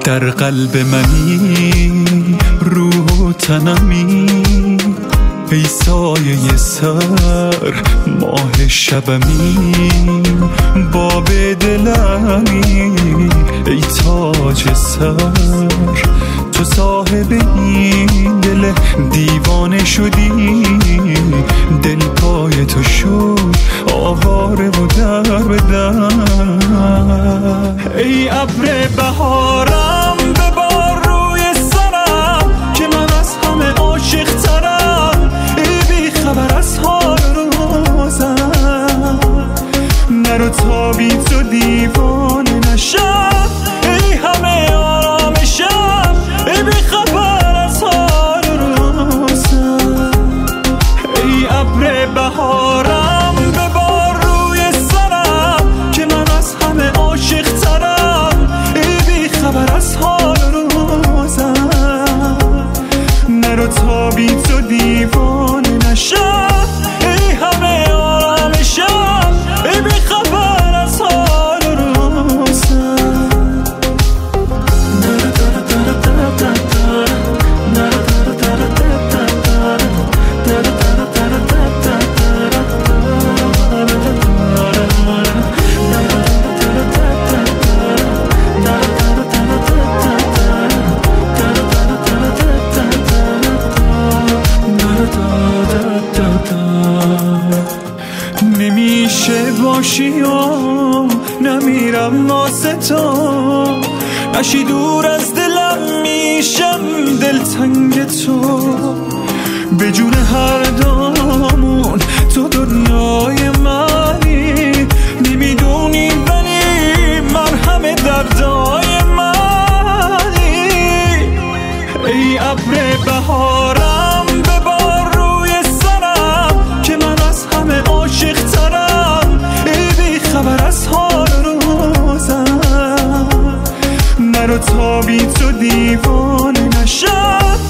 در قلب منی، روح و تنمی، ای سایه سر ماه شبمی، باب دلمی ای تاج سر، تو صاحب این دل دیوانه شدی، دل پای تو شد آواره و در به در. ای ابر بهارم ببار روی سرم که من از همه عاشق ترم، ای بی خبر از حال روزم، نرو تا بی تو دیوانه نشم، ای همه آرامشم، ای بی خبر از حال روزم. ای ابر بهارم ببار روی سرم که من از همه عاشق ترم، ای بی خبر از حال روزم، نرو تا بی تو دیوانه نشم، ای همه آرامشم، ای بی خبر از حال روزم. نمیشه باشی و نمیرم واسه تو، نشی دور از دلم میشم دلتنگ تو، به جون هر دامون تو دنیای منی، نمیدونی ولی مرهم دردای منی. ای ابر بهارم ببار روی سرم که من از همه عاشق ترم، ای بی خبر از حال روزم، نرو تا بی تو دیوانه نشم،